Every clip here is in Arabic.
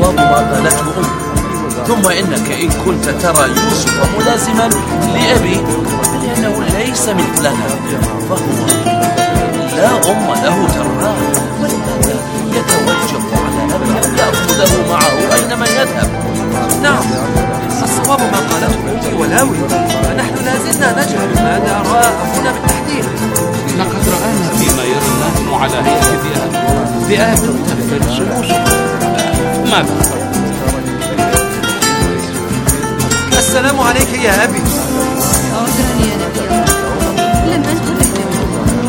الصواب ما قالته أمي. ثم إنك إن كنت ترى يوسف ملازما لأبي لأنه ليس مثلنا فهو لا أم له تراه، ولهذا يتوجب على أبي أن يأخذه معه أينما يذهب. نعم، الصواب ما قالته أمي ولاوي، فنحن لازلنا نجهل ماذا رأى أبونا بالتحديد. لقد رآنا فيما يرى الناس على هيئة ذئاب تفترس الأسر. ماذا؟ السلام عليك يا أبي. عذرا يا نبي الله، لم أنت تهتم.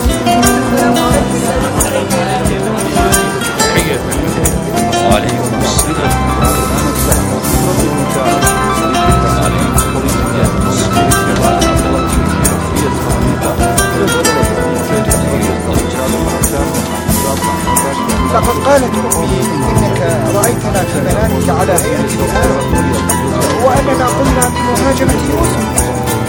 وعليكم السلام. لقد قالت أمي إنك رأيتنا في منامك على هيئة ذئاب وأننا قمنا بمهاجمة يوسف.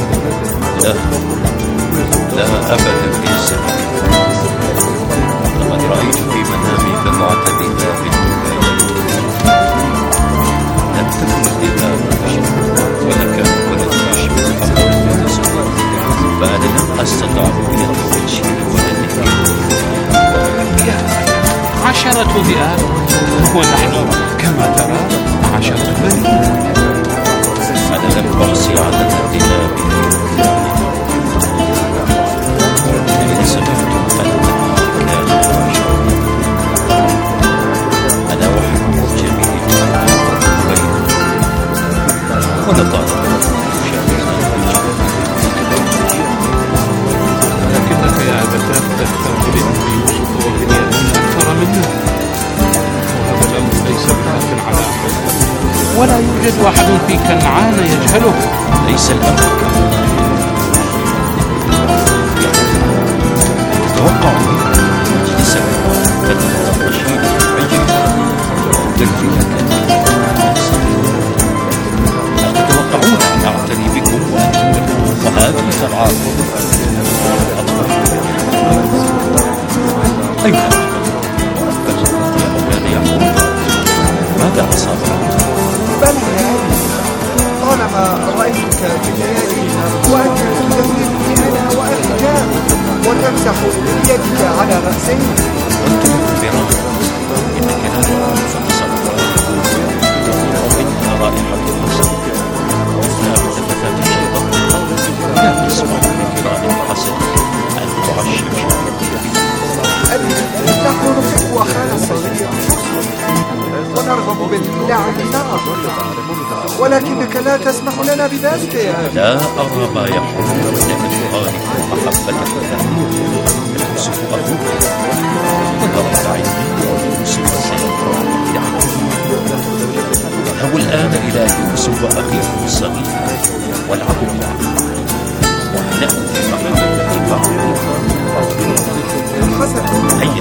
لا أبدا في سبيل. لقد رأيت في منامي بضعة ذئاب لم تكن الذئاب ولا كان ولد يشبه أمر فأنا لم أستطع رؤية شيء ولا نهاية. عشرة ذئاب ونحن كما ترى عشرة بني. أنا لم أحصي عدد الذئاب إن سمعت أنه كان عشرة. أنا وحد جميل بين ونطالب لكنك يا أبتاه تهتم بأمر يوسف وبنيامين أكثر منا، وهذا الأمر ليس بخاف على أحد، ولا يوجد واحد في كنعان يجهله. ليس الأمر كما تتوقع لسبب فتح الرشيد العجل تلفك أتتوقعون أن أعتني بكم وأنتم وهذه ترعاكم أيها كان يقول ماذا أصابك؟ بلى يا أبي، طالما رأيتك في الليالي وأنت تدفنني أنا وأخي وتمسح بيدك على رأسي. قلت لكم براحة إنك لا تكون صبرا وإنها رائحة الحسن لا متفتات الشيطان لا تسمع من كراء الحسن أن تعشش. أبي، نحن نحب أخانا الصغير ونرغب بالابتلاع معه، ولكنك لا تسمح لنا بذلك يا أبي. لا أرى ما يحول من أن تخالف محبتك له. يوسف أخوك وضرب عيني ويوسف سيطرى له الآن إلى يوسف وأخيه الصغير والعبوا معه واهنأوا في محبة بعضهم. هيا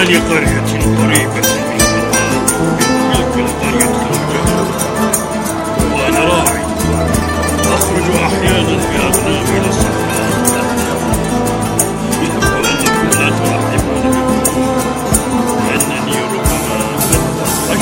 لقرية قريبة من تلك القرية وأنا راعي أخرج أحيانا بأغنامي إلى الصحراء يبدو أنكم لا ترحبون بكم لأنني ربما قد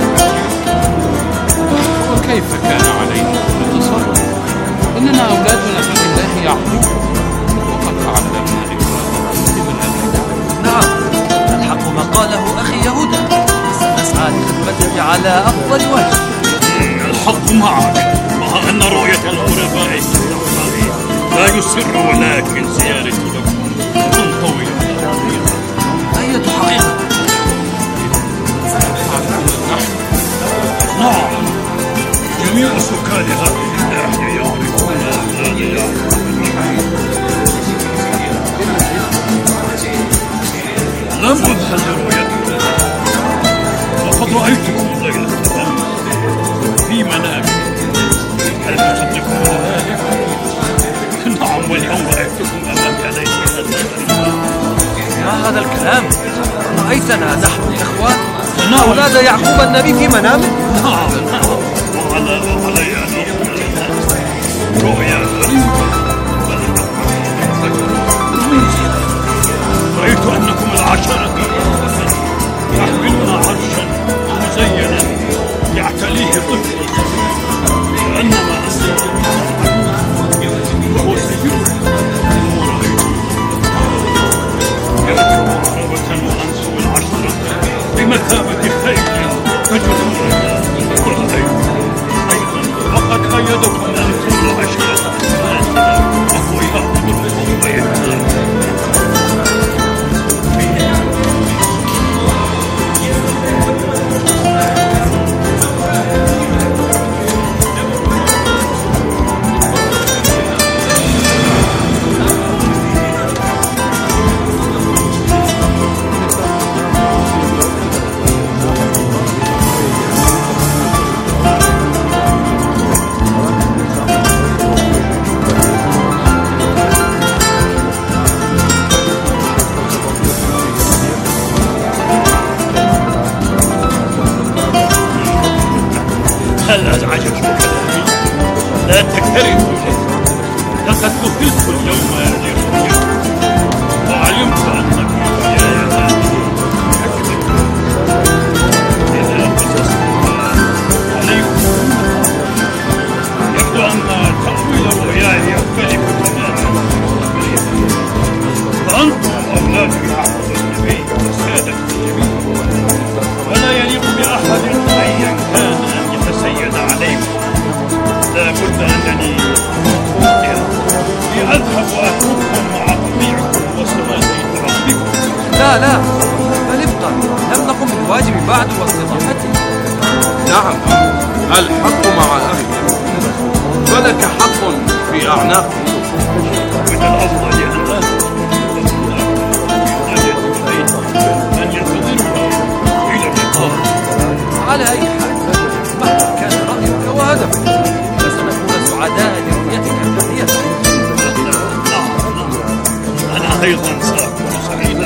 وكيف كان علينا نتصرف؟ إننا أولادنا في الله يعقوب وقد تعلمنا إكرام من أبينا. نعم، الحق ما قاله أخي يهوذا، نسعى لخدمته على أفضل وجه. الحق معك، مع أن رؤية الغرباء في الصحراء لا يسر ولكن زيارة لكم تنطوي الحقيقة. أية حقيقة؟ نعم، جميع سكان هذه الناحية يعرفون أولاد يعقوب. لم أذهل لرؤيتكم، وقد رأيتكم ليلة الأمس في منامي. هل تصدقون ذلك؟ نعم، واليوم رأيتكم أمام يدي هذا. ما هذا الكلام؟ رأيتنا نحن الإخوان أولاد يعقوب النبي في منامه؟ نعم، وعلى يدي رؤيا غريبة. رأيت أنكم العشرة تحملون عرشا مزينا يعتليه طفل كأنما أنتم وهو سيدكم. يركب عربة وأنتم العشرة بمثابة خيل تجرونها. وقد قيدكم أنتم العشرة وهو يأخذكم ويهداكم. هل أزعجك كلامي؟ لا تكترثوا لي، لقد كفلت اليوم لرؤيتك وعلمت أنك رؤياي هذه أكذب. إذا قصصتها عليكم يبدو أن تأويل رؤياي يختلف تماما. فأنتم أولاد يعقوب النبي والسادة الجميع، ولا يليق بأحد أيا كان يتسيد عليكم. لا بد أنني لأذهب وأترككم مع طبيعكم وسماتي ربكم. لا، بل ابقى، لم نقم بالواجب بعد واستضافتي. نعم، الحق مع أخي، فلك حق في أعناقه. من الأفضل أن ينتظرني إلى اللقاء. على أي حال، مهما كان رأيك وهدفك فسنكون سعداء لرؤيتك الباقية. نعم، أنا أيضا سأكون سعيدا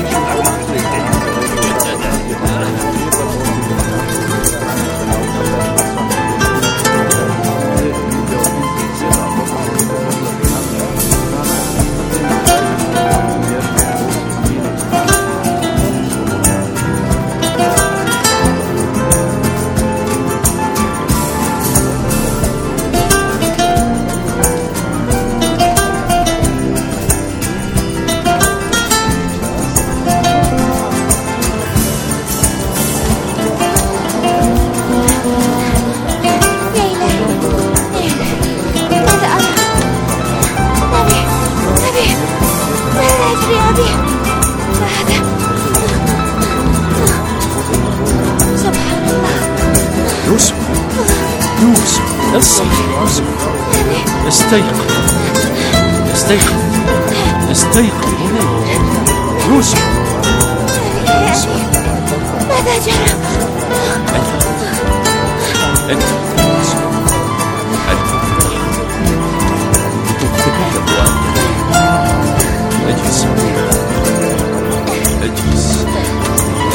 استيقظ يوسف. ماذا جرى؟ اجلس.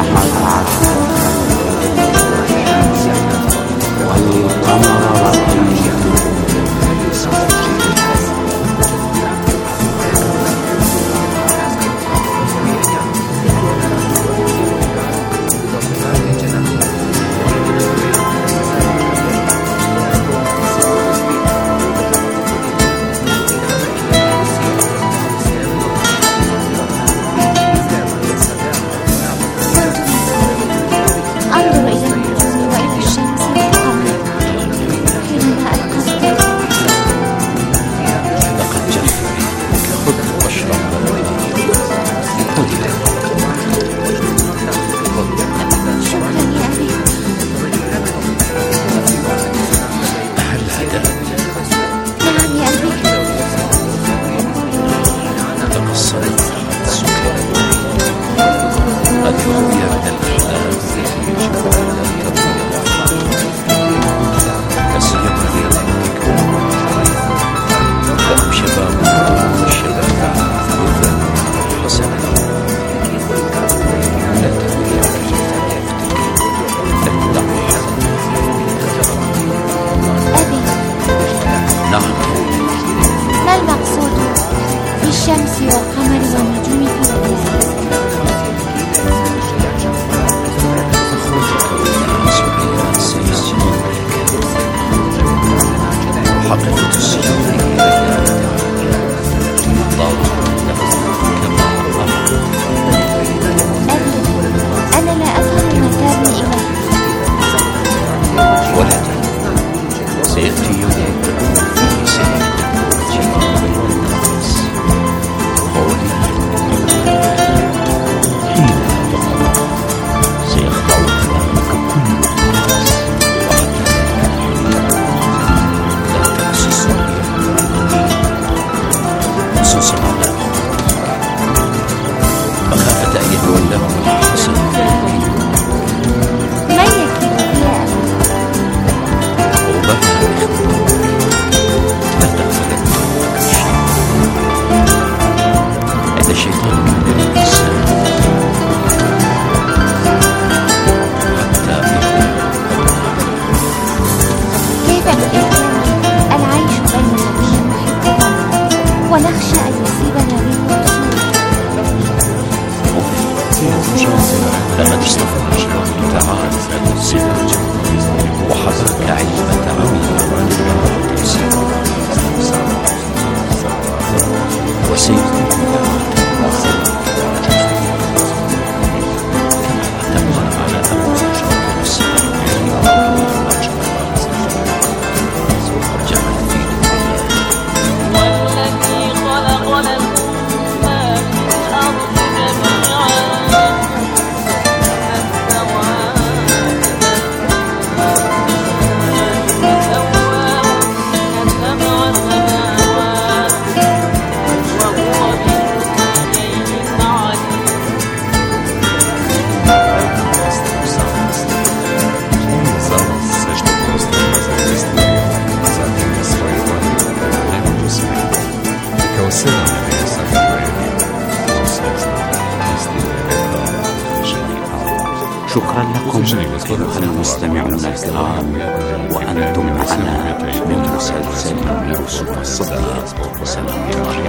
شكرا لكم أيها المستمعون الكرام، وأنتم معنا من مسلسل يوسف الصديق. سلام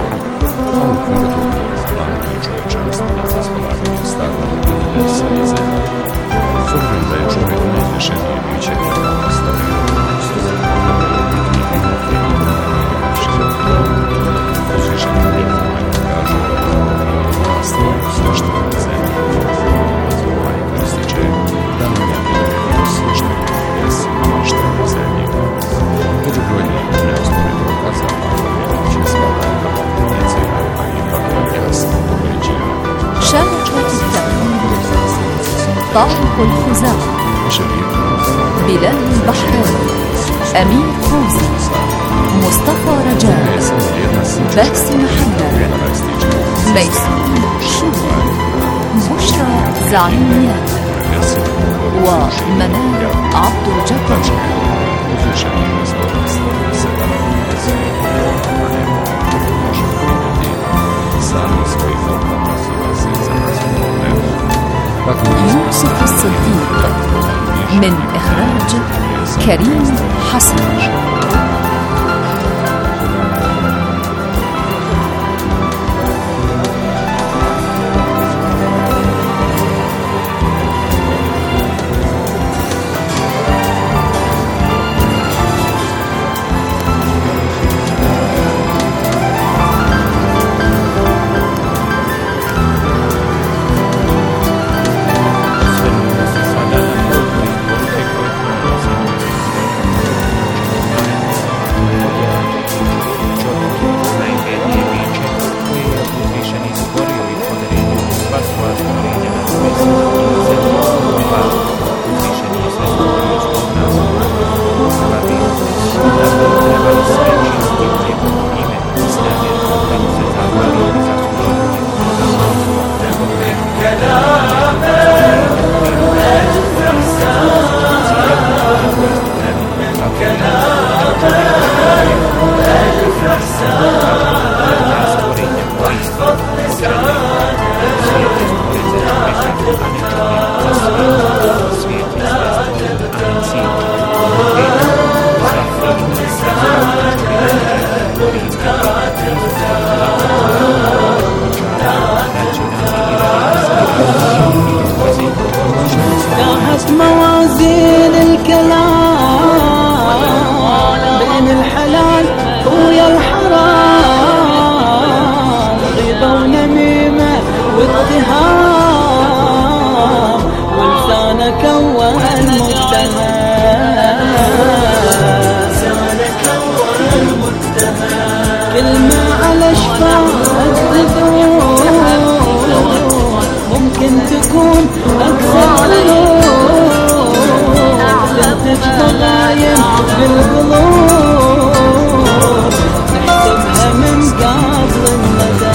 طارق الخزاعي، بلال البحراني، أمير فوزي، مصطفى رجاء، باسم محمد، ميسون شورى، بشرى زعيميات، ومنال عبد الجبار. Sami svojih odmah su za nas يوسف الصديق، من إخراج كريم حسن. داهت موازين الكلام بين الحلال ويا الحرام، غيبة ونميمة واتهام، ولسانك كون متهم، كلمة على شفاه الذنوب ممكن تكون أكثر ذنوب، تنتج ضغايم بالقلوب نحسبها من قبل الندى.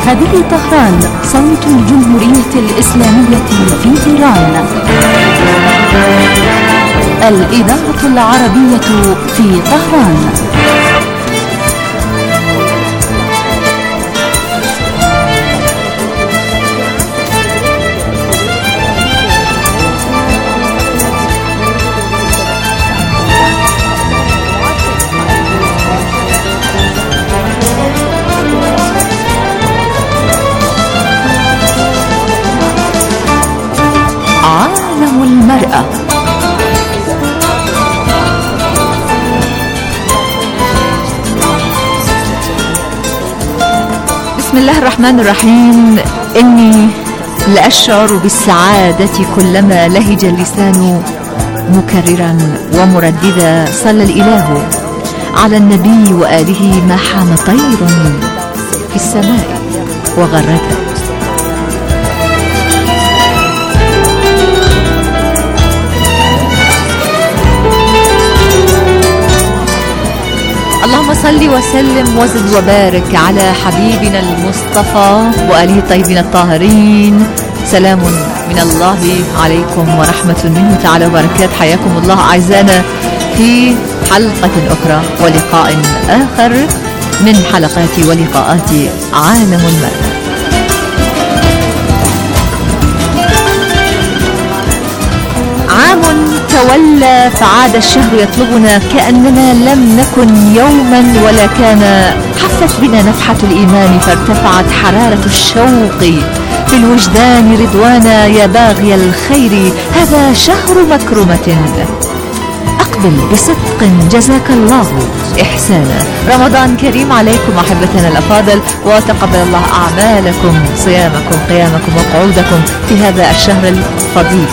هذه طهران، صوت الجمهورية الإسلامية في إيران. الإذاعة العربية في طهران. عالم المرأة. بسم الله الرحمن الرحيم. إني لأشعر بالسعادة كلما لهج اللسان مكررا ومرددا صلى الإله على النبي وآله ما حام طير في السماء وغرد. اللهم صل وسلم وزد وبارك على حبيبنا المصطفى وآله الطيبين الطاهرين. سلام من الله عليكم ورحمة منه تعالى وبركاته. حياكم الله أعزائنا في حلقة أخرى ولقاء آخر من حلقات ولقاءات عالم المرأة. عام تولى فعاد الشهر يطلبنا كأننا لم نكن يوما ولا كان. حفت بنا نفحة الإيمان فارتفعت حرارة الشوق في الوجدان رضوانا يا باغي الخير. هذا شهر مكرمة أقبل بصدق جزاك الله إحسانا. رمضان كريم عليكم أحبتنا الأفاضل، وتقبل الله أعمالكم، صيامكم، قيامكم وقعودكم في هذا الشهر الفضيل.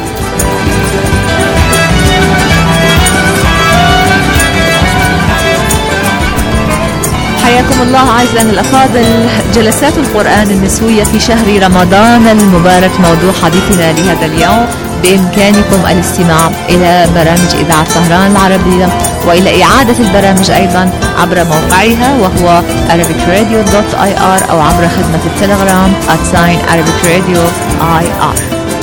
حياكم الله أعزائنا الأفاضل. جلسات القرآن النسوية في شهر رمضان المبارك موضوع حديثنا لهذا اليوم. بإمكانكم الاستماع إلى برامج إذاعة طهران العربية وإلى إعادة البرامج أيضا عبر موقعها وهو arabicradio.ir أو عبر خدمة التلغرام @arabicradio.ir.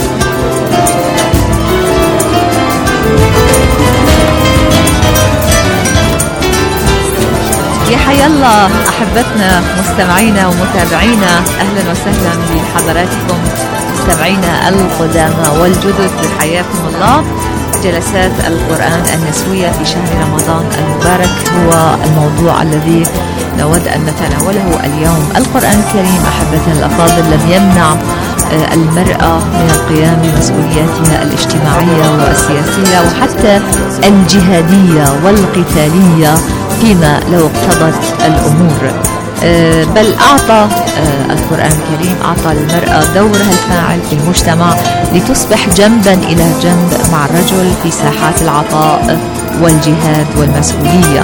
يا حيا الله أحبتنا مستمعينا ومتابعينا، أهلا وسهلا بحضراتكم مستمعينا القدامى والجدد. حياكم الله. جلسات القرآن النسوية في شهر رمضان المبارك هو الموضوع الذي نود أن نتناوله اليوم. القرآن الكريم أحبتنا الأفاضل لم يمنع المرأة من القيام بمسؤولياتها الاجتماعية والسياسية وحتى الجهادية والقتالية فيما لو اقتضت الأمور، بل أعطى القرآن الكريم أعطى للمرأة دورها الفاعل في المجتمع لتصبح جنبا إلى جنب مع الرجل في ساحات العطاء والجهاد والمسؤولية.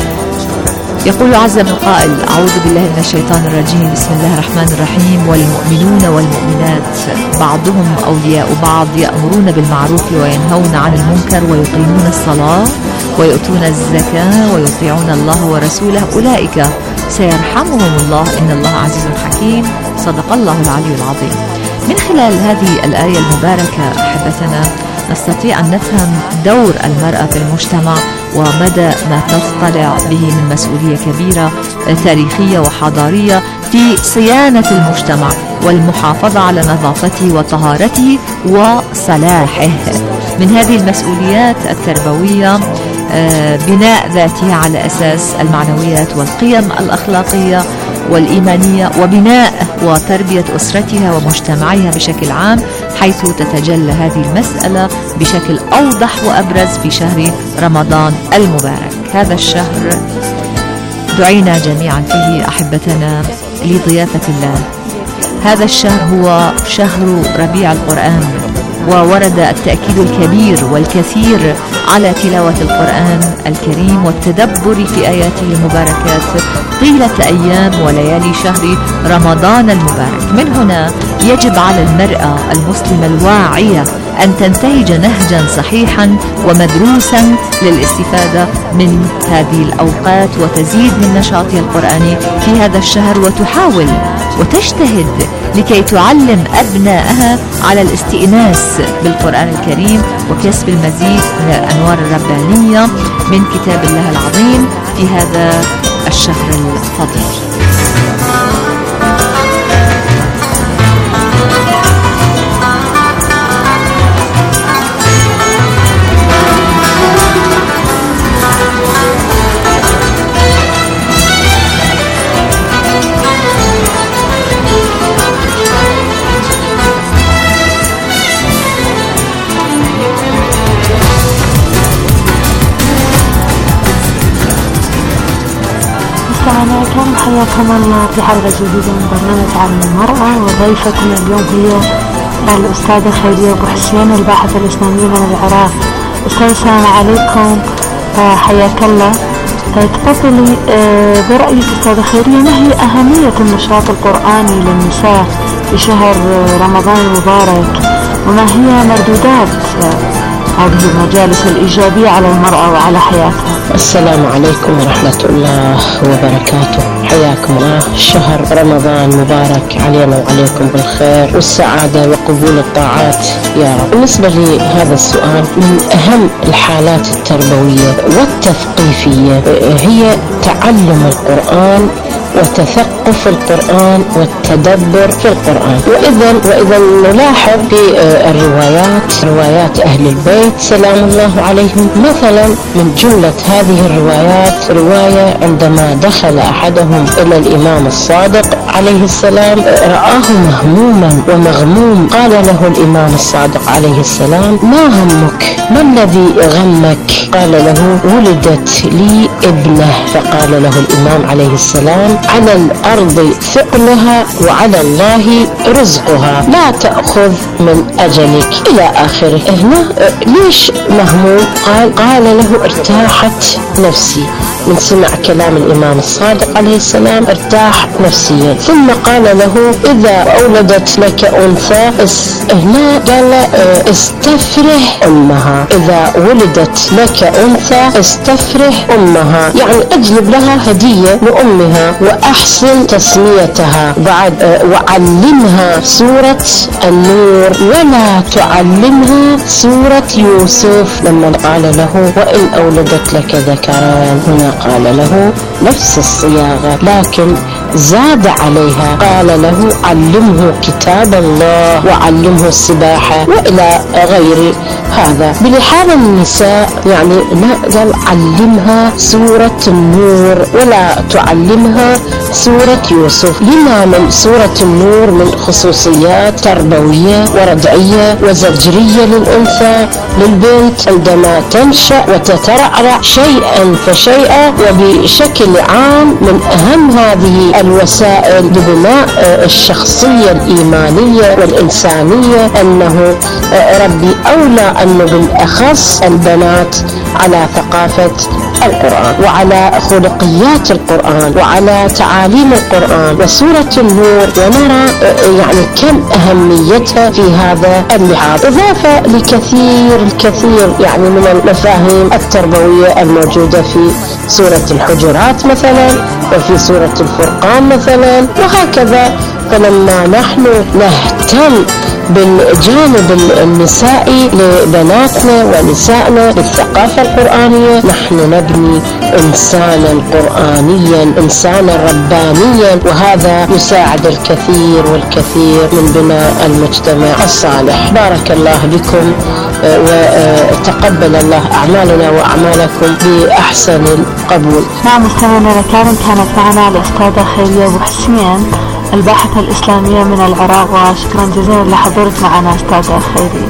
يقول عز من قائل: أعوذ بالله من الشيطان الرجيم، بسم الله الرحمن الرحيم. والمؤمنون والمؤمنات بعضهم أولياء بعض يأمرون بالمعروف وينهون عن المنكر ويقيمون الصلاة ويؤتون الزكاة ويطيعون الله ورسوله أولئك سيرحمهم الله إن الله عزيز حكيم. صدق الله العلي العظيم. من خلال هذه الآية المباركة أحبتنا نستطيع أن نفهم دور المرأة في المجتمع ومدى ما تطلع به من مسؤولية كبيرة تاريخية وحضارية في صيانة المجتمع والمحافظة على نظافته وطهارته وصلاحه. من هذه المسؤوليات التربوية بناء ذاتها على أساس المعنويات والقيم الأخلاقية والإيمانية، وبناء وتربية أسرتها ومجتمعها بشكل عام، حيث تتجلى هذه المسألة بشكل أوضح وأبرز في شهر رمضان المبارك. هذا الشهر دعينا جميعا فيه أحبتنا لضيافة الله. هذا الشهر هو شهر ربيع القرآن، وورد التأكيد الكبير والكثير على تلاوة القرآن الكريم والتدبر في آياته المباركات طيلة أيام وليالي شهر رمضان المبارك. من هنا يجب على المرأة المسلمة الواعية أن تنتهج نهجا صحيحا ومدروسا للاستفادة من هذه الأوقات وتزيد من نشاطها القرآني في هذا الشهر، وتحاول وتجتهد لكي تعلم أبنائها على الاستئناس بالقرآن الكريم وكسب المزيد من الأنوار الربانية من كتاب الله العظيم في هذا الشهر الفضيل. عليكم، حياكم الله في حلقة جديدة من برنامج عالم المرأة، وضيفتنا اليوم هي الأستاذة خيرية أبو حسين الباحثة الإسلامية من العراق. أستاذ السلام عليكم، حياك الله. تفضلي برأيك أستاذة خيرية، ما هي أهمية النشاط القرآني للنساء في شهر رمضان المبارك، وما هي مردودات هذه المجالس الإيجابية على المرأة وعلى حياتها؟ السلام عليكم ورحمة الله وبركاته، حياكم الله. شهر رمضان مبارك علينا وعليكم بالخير والسعادة وقبول الطاعات يا رب. بالنسبة لي هذا السؤال، من أهم الحالات التربوية والتثقيفية هي تعلم القرآن وتثقف القرآن والتدبر في القرآن. وإذا نلاحظ في روايات أهل البيت سلام الله عليهم، مثلا من جملة هذه الروايات رواية عندما دخل أحدهم إلى الإمام الصادق عليه السلام رآه مهموما ومغموم، قال له الإمام الصادق عليه السلام: ما همك؟ ما الذي غمك؟ قال له: ولدت لي ابنة. فقال له الإمام عليه السلام: على الأرض ثقلها وعلى الله رزقها، لا تأخذ من أجلك، إلى آخره. هنا ليش مهموم؟ قال له: ارتاحت نفسي من سمع كلام الإمام الصادق عليه السلام، ارتاح نفسيا. ثم قال له: إذا أولدت لك أنثى، هنا قال استفرح أمها، إذا ولدت لك أنثى استفرح أمها، يعني أجلب لها هدية لأمها وأحسن تسميتها، بعد وعلمها سورة النور ولا تعلمها سورة يوسف. لما قال له: وإن أولدت لك ذكران، هنا قال له نفس الصياغة لكن زاد عليها، قال له: علمه كتاب الله وعلمه السباحة وإلى غير هذا. بلحاظ النساء يعني ما قال علمها سورة النور ولا تعلمها سورة يوسف. لما من سورة النور من خصوصيات تربوية وردعية وزجرية للأنثى للبنت عندما تنشأ وتترعرع شيئا فشيئا، وبشكل عام من أهم هذه الوسائل لبناء الشخصية الإيمانية والإنسانية أنه ربي أولى أنه بالأخص البنات على ثقافة القرآن وعلى خلقيات القرآن وعلى تعاليم القرآن وسورة النور، ونرى يعني كم أهميتها في هذا اللحاظ، إضافة الكثير يعني من المفاهيم التربوية الموجودة في سورة الحجرات مثلا وفي سورة الفرقان مثلا وهكذا. فلما نحن نهتم بالجانب النسائي لبناتنا ونسائنا بالثقافة القرآنية، نحن نبني إنسانا قرآنيا، إنسانا ربانيا، وهذا يساعد الكثير والكثير من بناء المجتمع الصالح. بارك الله بكم وتقبل الله أعمالنا وأعمالكم بأحسن القبول. نعم، مستمعينا الكرام، كانت معنا الأستاذة خيرية أبو حسين الباحثة الإسلامية من العراق، وشكرا جزيلا لحضورك معنا أستاذة خيرية.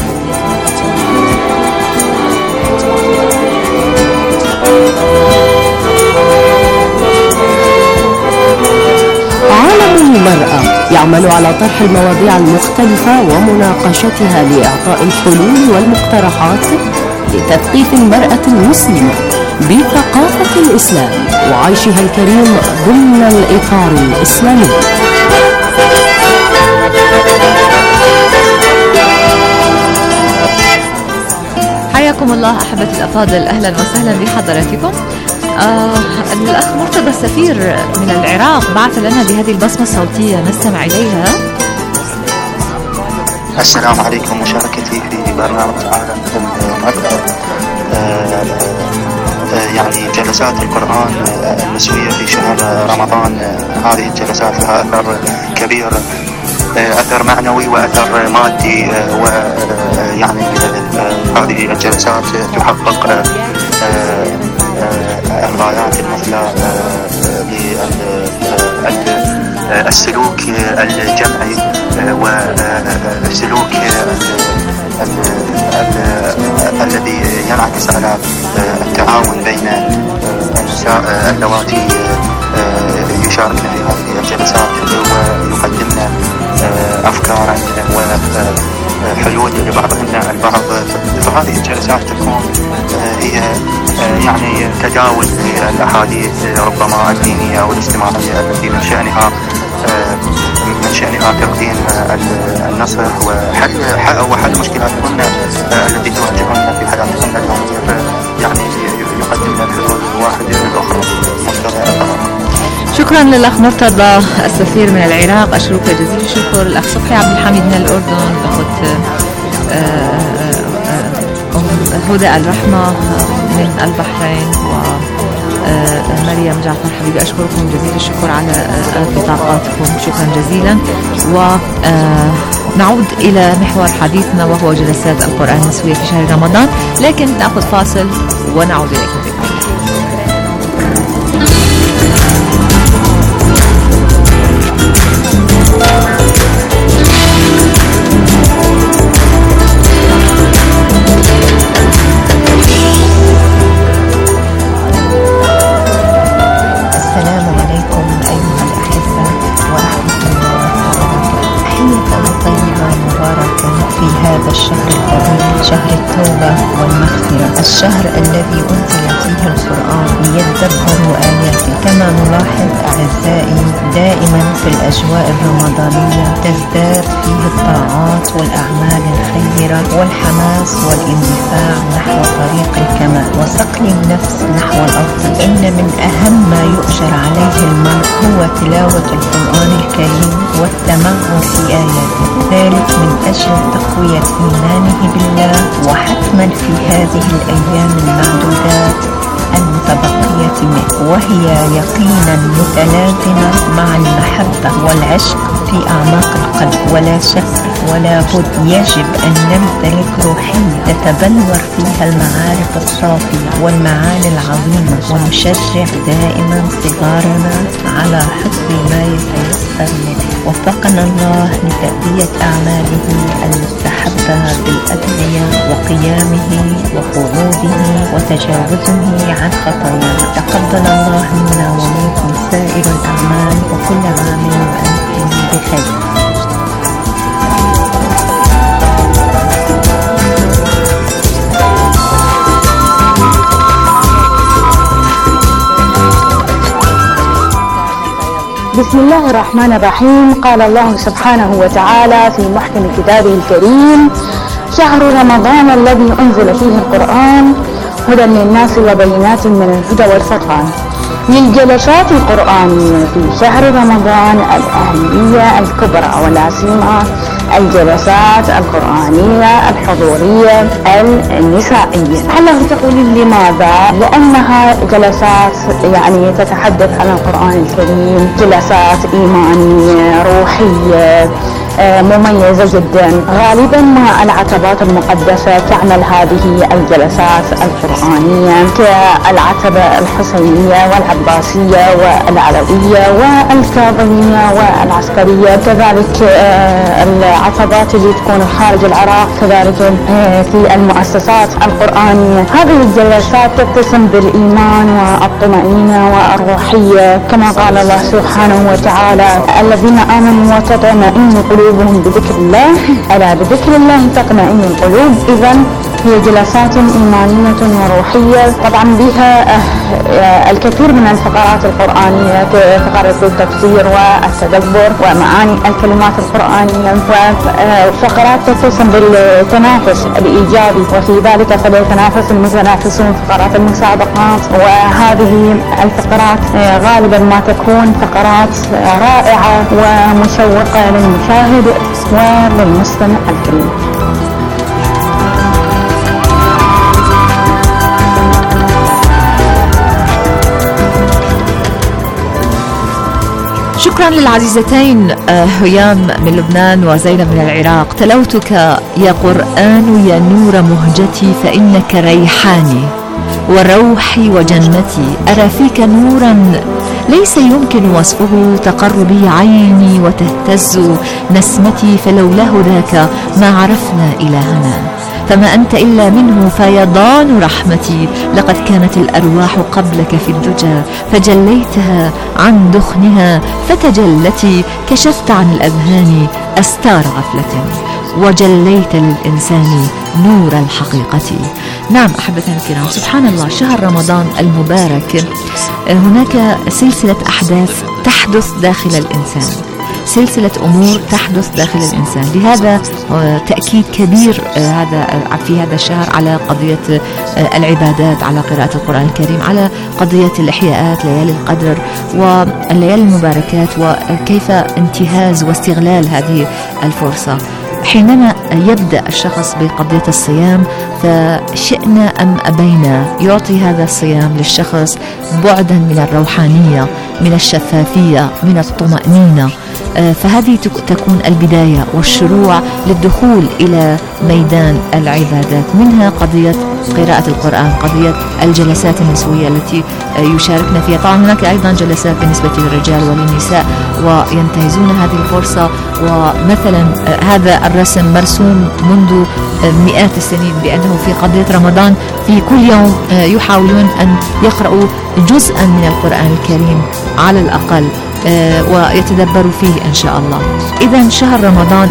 عالم المرأة يعمل على طرح المواضيع المختلفة ومناقشتها لإعطاء الحلول والمقترحات لتثقيف المرأة المسلمة بثقافة الإسلام وعيشها الكريم ضمن الإطار الإسلامي. حياكم الله أحبتي الأفاضل، أهلا وسهلا بحضراتكم. الأخ مرتضى السفير من العراق بعث لنا بهذه البصمة الصوتية، نستمع إليها. السلام عليكم، مشاركتي في برنامج عالم المرأة. يعني جلسات القرآن النسوية في شهر رمضان، هذه الجلسات لها أثر كبير، أثر معنوي وأثر مادي، ويعني هذه الجلسات تحقق الغايات المثلى للسلوك الجمعي والسلوك الذي ينعكس على التعاون بين النساء اللواتي يشاركن في هذه الجلسات ويقدمن أفكارا وحلول لبعضهن البعض. فهذه الجلسات تكون هي يعني تداول للأحاديث ربما الدينية والاجتماعية التي من شأنها تقديم النصح وحل مشكلاتهن التي تواجههن في حياتهن اليومية، يعني يقدم الحلول واحدة للأخرى. شكرا للأخ مرتضى السفير من العراق، أشكرك جزيل الشكر. الأخ صبحي عبد الحميد من الأردن، الأخت هدى الرحمة من البحرين، ومريم جعفر حبيبي، أشكركم جزيل الشكر على بطاقاتكم، شكرا جزيلا. ونعود إلى محور حديثنا وهو جلسات القرآن النسوية في شهر رمضان، لكن نأخذ فاصل ونعود إليكم. الشهر الفضيل، شهر التوبة والمغفرة، الشهر الذي أنزل فيه القرآن ليدبروا آياته. كما نلاحظ أعزائي دائما في الأجواء الرمضانية تزداد فيه الطاعات والأعمال الخيرة والحماس والاندفاع نحو طريق الكمال وصقل النفس نحو الأفضل. إن من أهم ما يؤجر عليه المرء هو تلاوة القرآن الكريم والتمعن في آياته، ذلك من أجل تقوية إيمانه بالله، وحتما في هذه الأيام المعدودات المتبقية منه، وهي يقينا متلازمة مع المحبة والعشق في أعماق القلب. ولا شك ولا بد يجب أن نمتلك روحية تتبلور فيها المعارف الصافية والمعاني العظيمة، ونشجع دائما صغارنا على حفظ ما يتيسر منه. وفقنا الله لتأدية أعماله المستحبة بالأدعية وقيامه وقعوده وتجاوزه عن خطاياه. تقبل الله منا ومنكم سائر الأعمال، وكل عام وأنتم بخير. بسم الله الرحمن الرحيم. قال الله سبحانه وتعالى في محكم كتابه الكريم: شهر رمضان الذي أنزل فيه القرآن هدى للناس وبينات من الهدى والفرقان. للجلسات القرآنية في شهر رمضان الأهمية الكبرى، ولا سيما الجلسات القرآنية الحضورية النسائية. لعله تقولين لماذا؟ لأنها جلسات يعني تتحدث عن القرآن الكريم، جلسات إيمانية روحية مميزة جدا. غالبا مع العتبات المقدسة تعمل هذه الجلسات القرآنية كالعتبة الحسينية والعباسية والعلوية والكاظمية والعسكرية، كذلك العتبات اللي تكون خارج العراق، كذلك في المؤسسات القرآنية. هذه الجلسات تتسم بالإيمان والطمأنينة والروحية، كما قال الله سبحانه وتعالى: الذين آمنوا وتطمئن قلوبهم بذكر الله، ألا بذكر الله تطمئن القلوب. إذن هي جلسات إيمانية وروحية طبعا بها الكثير من الفقرات القرآنية كفقرة التفسير والتدبر ومعاني الكلمات القرآنية، وفقرات تتسم بالتنافس الإيجابي، وفي ذلك فليتنافس المتنافسون فقرات المسابقات. وهذه الفقرات غالبا ما تكون فقرات رائعة ومشوقة للمشاهد وللمستمع الكريم. شكرا للعزيزتين هيام من لبنان وزينب من العراق. تلوتك يا قرآن يا نور مهجتي، فإنك ريحاني وروحي وجنتي، أرى فيك نورا ليس يمكن وصفه، تقر به عيني وتهتز نسمتي، فلولاه ذاك ما عرفنا إلهنا، فما أنت إلا منه فيضان رحمتي. لقد كانت الأرواح قبلك في الدجى فجليتها عن دخنها فتجلتي، كشفت عن الأذهان أستار غفلة وجليت للإنسان نور الحقيقة. نعم أحبتنا الكرام، سبحان الله، شهر رمضان المبارك هناك سلسلة أحداث تحدث داخل الإنسان، سلسلة أمور تحدث داخل الإنسان. لهذا تأكيد كبير في هذا الشهر على قضية العبادات، على قراءة القرآن الكريم، على قضية الإحياءات، ليالي القدر والليالي المباركات، وكيف انتهاز واستغلال هذه الفرصة. حينما يبدأ الشخص بقضية الصيام فشئنا أم أبينا يعطي هذا الصيام للشخص بعدا من الروحانية، من الشفافية، من الطمأنينة. فهذه تكون البداية والشروع للدخول إلى ميدان العبادات، منها قضية قراءة القرآن، قضية الجلسات النسوية التي يشاركنا فيها. طبعا هناك أيضا جلسات بالنسبة للرجال وللنساء وينتهزون هذه الفرصة. ومثلا هذا الرسم مرسوم منذ مئات السنين بأنه في قضية رمضان في كل يوم يحاولون أن يقرأوا جزءا من القرآن الكريم على الأقل ويتدبروا فيه إن شاء الله. إذن شهر رمضان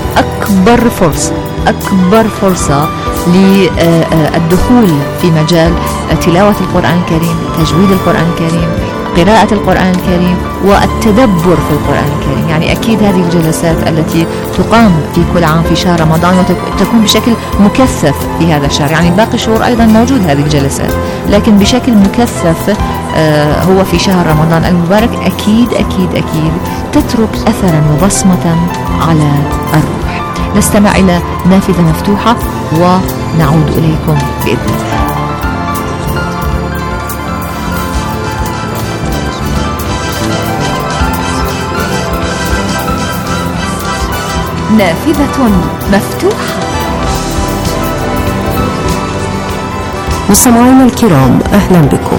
أكبر فرصة للدخول في مجال تلاوة القرآن الكريم، تجويد القرآن الكريم، قراءة القرآن الكريم والتدبر في القرآن الكريم. يعني أكيد هذه الجلسات التي تقام في كل عام في شهر رمضان وتكون بشكل مكثف في هذا الشهر، يعني باقي الشهور أيضا موجود هذه الجلسات، لكن بشكل مكثف هو في شهر رمضان المبارك أكيد أكيد أكيد تترك أثرا وبصمة على الروح. نستمع إلى نافذة مفتوحة ونعود إليكم بإذن الله. نافذة مفتوحة. مستمعينا الكرام، أهلا بكم.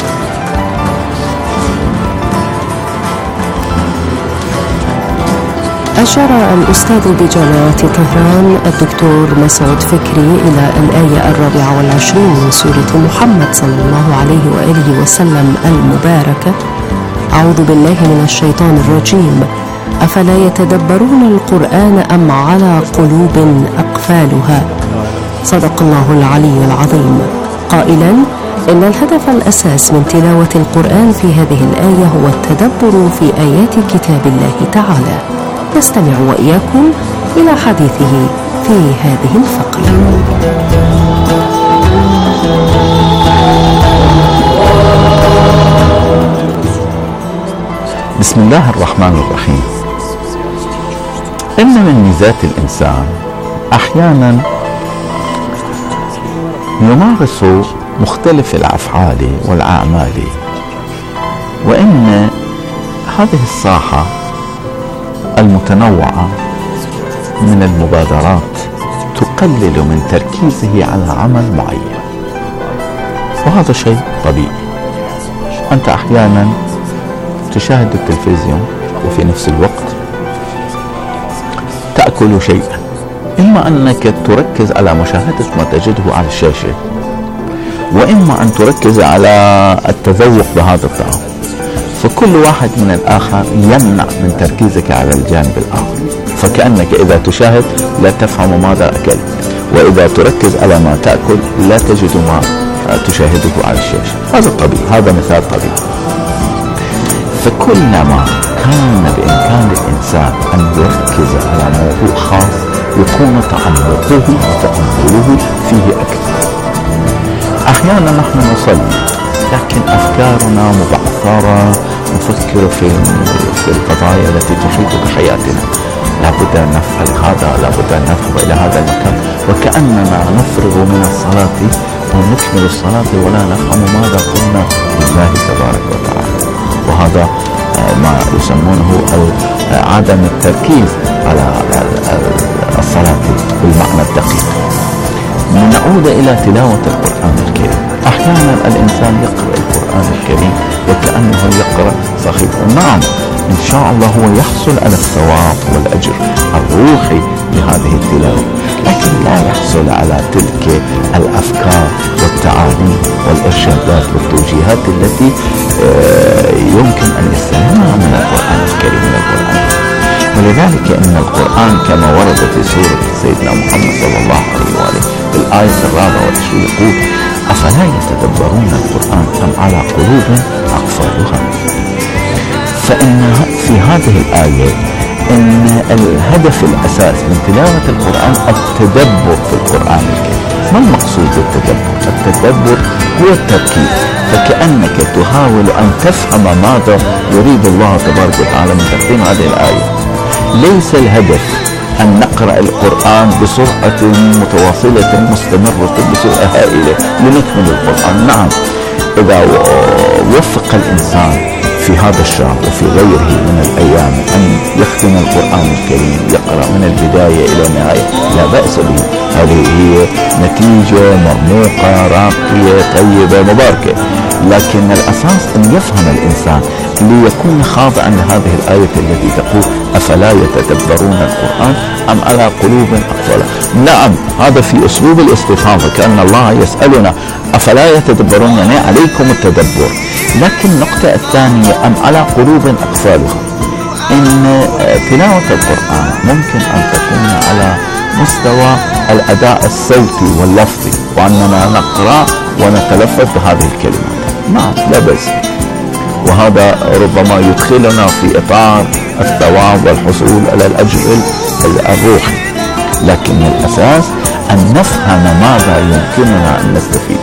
أشار الأستاذ بجامعة طهران الدكتور مسعود فكري إلى الآية 24 من سورة محمد صلى الله عليه وآله وسلم المباركة: أعوذ بالله من الشيطان الرجيم، أفلا يتدبرون القرآن أم على قلوب أقفالها. صدق الله العلي العظيم، قائلا إن الهدف الأساس من تلاوة القرآن في هذه الآية هو التدبر في آيات كتاب الله تعالى. نستمع وإياكم إلى حديثه في هذه الفقرة. بسم الله الرحمن الرحيم. إن من ميزات الإنسان أحيانا يمارس مختلف الأفعال والأعمال، وإن هذه الساحة المتنوعة من المبادرات تقلل من تركيزه على عمل معين، وهذا شيء طبيعي. أنت أحيانا تشاهد التلفزيون وفي نفس الوقت تأكل شيئا، إما أنك تركز على مشاهدة ما تجده على الشاشة، وإما أن تركز على التذوق بهذا الطعام، فكل واحد من الآخر يمنع من تركيزك على الجانب الآخر، فكأنك إذا تشاهد لا تفهم ماذا أكلت، وإذا تركز على ما تأكل لا تجد ما تشاهده على الشاشة. هذا طبيعي، هذا مثال طبيعي. فكلما كان بإمكان الإنسان أن يركز على موضوع خاص يكون تعمقه وتأمله فيه أكثر. أحيانا نحن نصلي لكن أفكارنا مبعثرة، نفكر في القضايا التي تحيط بحياتنا، لابد أن نفعل هذا، لابد أن نذهب إلى هذا المكان، وكأننا نفرغ من الصلاة ونكمل الصلاة ولا نفهم ماذا قلنا لله تبارك وتعالى. وهذا ما يسمونه عدم التركيز على الصلاة بالمعنى الدقيق. نعود إلى تلاوة القرآن الكريم. أحيانا الإنسان يقرأ القرآن الكريم وكأنه يقرأ صحيفة. نعم إن شاء الله هو يحصل على الثواب والأجر الروحي لهذه التلاوة، لكن لا يحصل على تلك الأفكار والتعاليم والإرشادات والتوجيهات التي يمكن أن يستلمها من القرآن الكريم ولذلك إن القرآن كما ورد في سورة سيدنا محمد صلى الله عليه وآله في الآية 24 يقول: أفلا يتدبرون القرآن أم على قلوب أقفالها. فإن في هذه الآية إن الهدف الأساس من تلاوة القرآن التدبر في القرآن الكريم. ما المقصود بالتدبر؟ التدبر هو التركيز، فكأنك تحاول أن تفهم ماذا يريد الله تبارك وتعالى من تقديم هذه الآية. ليس الهدف أن نقرأ القرآن بسرعة متواصلة مستمرة بسرعة هائلة لنكمل القرآن. نعم إذا وفق الإنسان في هذا الشهر وفي غيره من الأيام أن يختم القرآن الكريم، يقرأ من البداية إلى النهاية، لا بأس به. هذه هي نتيجة مرموقة راقية طيبة مباركة، لكن الأساس أن يفهم الإنسان ليكون خاضعا لهذه الآية التي تقول: أفلا يتدبرون القرآن أم على قلوب أقفالها. نعم هذا في أسلوب الاستفهام، كأن الله يسألنا أفلا يتدبرون، يعني عليكم التدبر. لكن النقطة الثانية أم على قلوب أقفالها، إن تلاوة القرآن ممكن أن تكون على مستوى الأداء الصوتي واللفظي، وأننا نقرأ ونتلفظ بهذه الكلمات. نعم لا بأس، وهذا ربما يدخلنا في إطار الثواب والحصول على الأجر الروحي، لكن الأساس أن نفهم ماذا يمكننا أن نستفيد.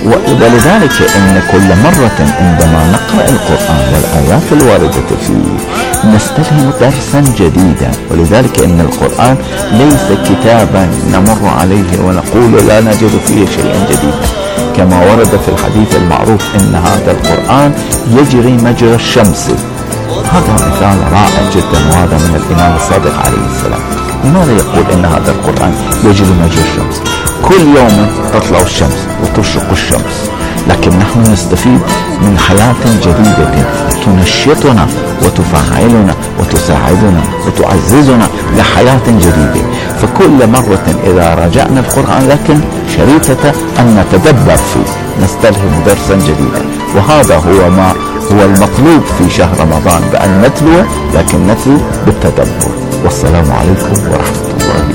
ولذلك إن كل مرة عندما نقرأ القرآن والآيات الواردة فيه نستلهم درسا جديدا. ولذلك إن القرآن ليس كتابا نمر عليه ونقول لا نجد فيه شيئا جديدا، كما ورد في الحديث المعروف إن هذا القرآن يجري مجرى الشمس. هذا مثال رائع جدا، وهذا من الإمام الصادق عليه السلام. لماذا يقول إن هذا القرآن يجري مجرى الشمس؟ كل يوم تطلع الشمس وتشرق الشمس، لكن نحن نستفيد من حياة جديدة تنشطنا وتفعلنا وتساعدنا وتعززنا لحياة جديدة. فكل مرة إذا راجعنا القرآن لكن شريطة أن نتدبر فيه نستلهم درسا جديدا، وهذا هو ما هو المطلوب في شهر رمضان، بأن نتلو لكن نتلو بالتدبر. والسلام عليكم ورحمة الله.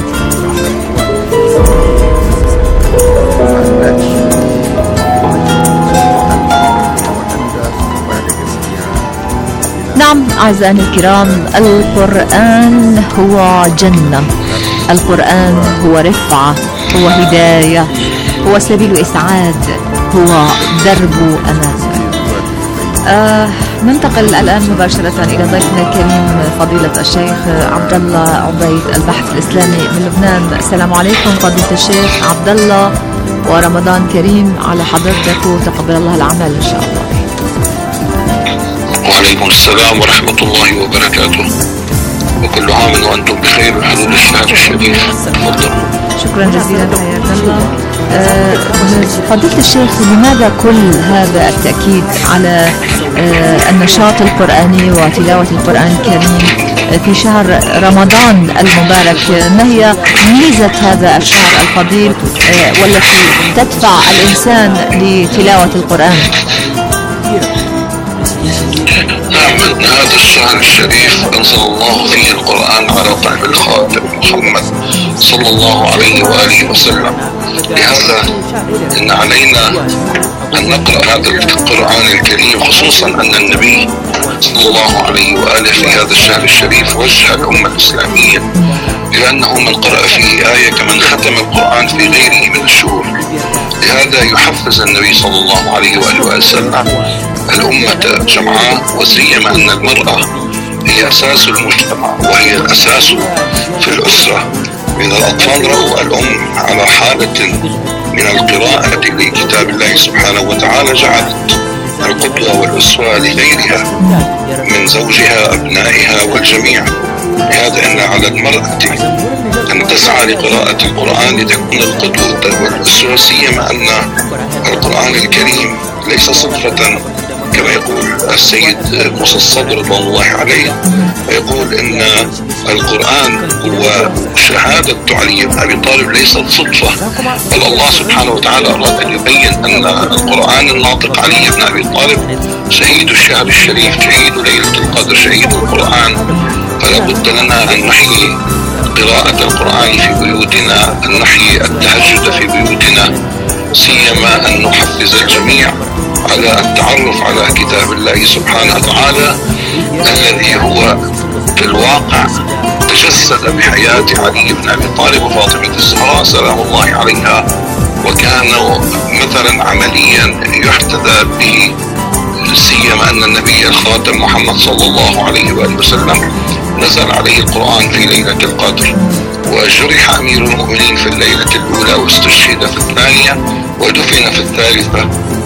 نعم أعزائي الكرام، القرآن هو جنة، القرآن هو رفعة، هو هداية، هو سبيل إسعاد، هو درب أمان. ننتقل الآن مباشرة إلى ضيفنا الكريم فضيلة الشيخ عبد الله عبيد، الباحث الإسلامي من لبنان. السلام عليكم فضيلة الشيخ عبد الله، ورمضان كريم على حضرتك، وتقبل الله العمل إن شاء الله. وعليكم السلام ورحمة الله وبركاته، وكل عام وأنتم بخير بحلول الشهر الشريف. تفضلوا. شكرا جزيلا حياك الله. فضيلة الشيخ، لماذا كل هذا التأكيد على النشاط القرآني وتلاوة القرآن الكريم في شهر رمضان المبارك؟ ما هي ميزة هذا الشهر الفضيل والتي تدفع الإنسان لتلاوة القرآن؟ نعم، من هذا الشهر الشريف أنزل الله فيه القرآن على قلب الخاتم محمد صلى الله عليه وآله وسلم. لهذا إن علينا أن نقرأ هذا القرآن الكريم، خصوصا أن النبي صلى الله عليه وآله في هذا الشهر الشريف وجه الأمة الإسلامية لأنه من قرأ فيه آية كمن ختم القرآن في غيره من الشهور. لهذا يحفز النبي صلى الله عليه وآله وسلم الأمة جمعاء، وسيما أن المرأة هي أساس المجتمع وهي الأساس في الأسرة. إذا الأطفال رأوا الأم على حالة من القراءة لكتاب الله سبحانه وتعالى جعلت القدوة والأسوة لغيرها من زوجها أبنائها والجميع. لهذا أن على المرأة أن تسعى لقراءة القرآن لتكون القدوة والأسوة، سيما أن القرآن الكريم ليس صدفة كما يقول السيد موسى الصدر رضوان الله عليه، ويقول إن القرآن هو شهادة علي بن أبي طالب ليست صدفة، بل الله سبحانه وتعالى أراد أن يبين أن القرآن الناطق علي بن أبي طالب شهيد الشهر الشريف، شهيد ليلة القدر، شهيد القرآن. فلا بد لنا أن نحيي قراءة القرآن في بيوتنا، أن نحيي التهجد في بيوتنا، سيما أن نحفز الجميع على التعرف على كتاب الله سبحانه وتعالى الذي هو في الواقع تجسد بحياة علي بن أبي طالب وفاطمة الزهراء سلام الله عليها، وكانوا مثلا عمليا يحتذى به، سيما أن النبي الخاتم محمد صلى الله عليه وآله وسلم نزل عليه القرآن في ليلة القدر، وجرح أمير المؤمنين في الليلة الأولى، واستشهد في الثانية، ودفن في الثالثة.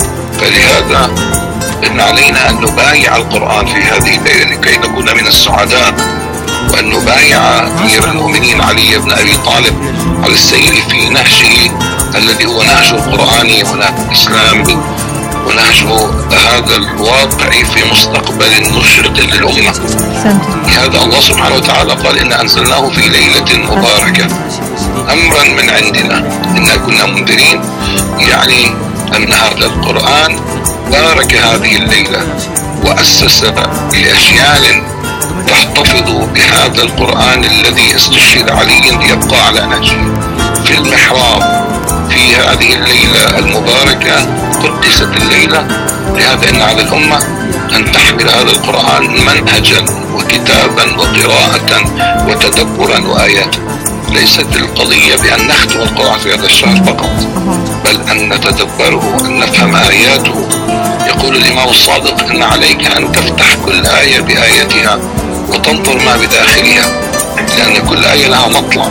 فلهذا إن علينا أن نبايع القرآن في هذه الليلة لكي نكون من السعداء، وأن نبايع أمير المؤمنين علي بن أبي طالب على السير في نهجه الذي هو نهج القرآن ونهج الإسلام ونهج هذا الواقع في مستقبل مشرق للأمة. لهذا الله سبحانه وتعالى قال إن أنزلناه في ليلة مباركة أمرا من عندنا إنا كنا منذرين، يعني أن هذا القرآن بارك هذه الليلة وأسس لأجيال تحتفظ بهذا القرآن الذي استشهد علي ليبقى على نهجه. في المحراب في هذه الليلة المباركة قدست الليلة. لهذا إن على الأمة أن تحمل هذا القرآن منهجا وكتابا وقراءة وتدبرا وآيات. ليست القضية بأن نختم القرآن في هذا الشهر فقط، بل أن نتدبره، أن نفهم آياته. يقول الإمام الصادق إن عليك أن تفتح كل آية بآيتها وتنظر ما بداخلها، لأن كل آية لها مطلع.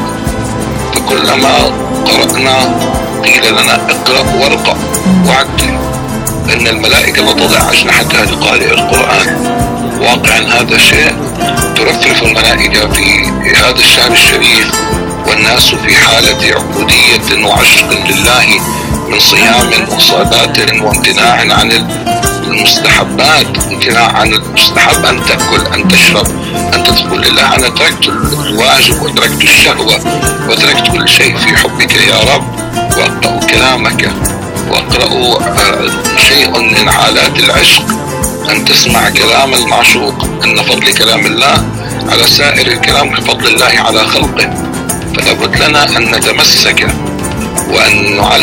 فكلما قرأنا قيل لنا اقرأ وارقى وعدل، إن الملائكة لا تضع أجنحتها لقارئ القرآن. واقعا هذا شيء ترفرف الملائكة في هذا الشهر الشريف، والناس في حالة عبودية وعشق لله من صيام وصلاة وامتناع عن المستحبات. امتناع عن المستحب أن تأكل، أن تشرب، أن تقول لله أنا تركت الواجب وتركت الشهوة وتركت كل شيء في حبك يا رب، وأقرأ كلامك وأقرأ شيء من حالات العشق، أن تسمع كلام المعشوق، أن فضل كلام الله على سائر الكلام كفضل الله على خلقه. فلا بد لنا أن نتمسك وأن